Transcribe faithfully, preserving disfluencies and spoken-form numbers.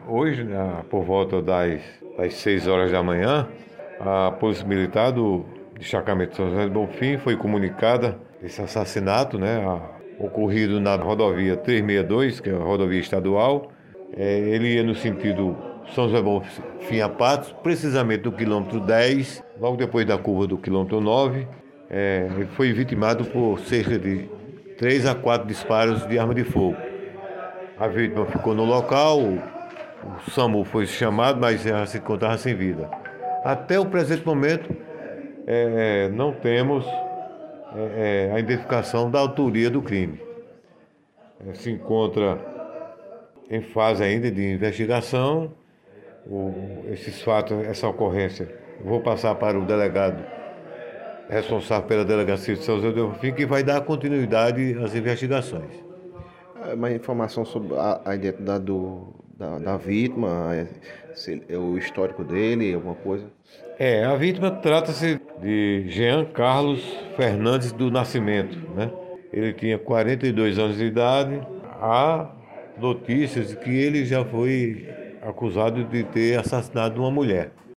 Hoje, né, por volta das, das seis horas da manhã, a Polícia Militar do destacamento de São José do Bonfim foi comunicada esse assassinato, né, a- ocorrido na rodovia trezentos e sessenta e dois, que é a rodovia estadual. É, ele ia no sentido São José do Bonfim a Patos, precisamente do quilômetro dez, logo depois da curva do quilômetro nove. É, ele foi vitimado por cerca de três a quatro disparos de arma de fogo. A vítima ficou no local, o o SAMU foi chamado, mas ela se encontrava sem vida. Até o presente momento, eh, não temos eh, a identificação da autoria do crime. Eh, Se encontra em fase ainda de investigação. O- esses fatos, essa ocorrência, vou passar para o delegado responsável pela delegacia de São José do Bonfim, que vai dar continuidade às investigações. É, mais informação sobre a, a identidade do, da, da vítima, é, se- é o histórico dele, alguma coisa. É, a vítima trata-se de Jean Carlos Fernandes do Nascimento, né? Ele tinha quarenta e dois anos de idade. Há notícias de que ele já foi acusado de ter assassinado uma mulher.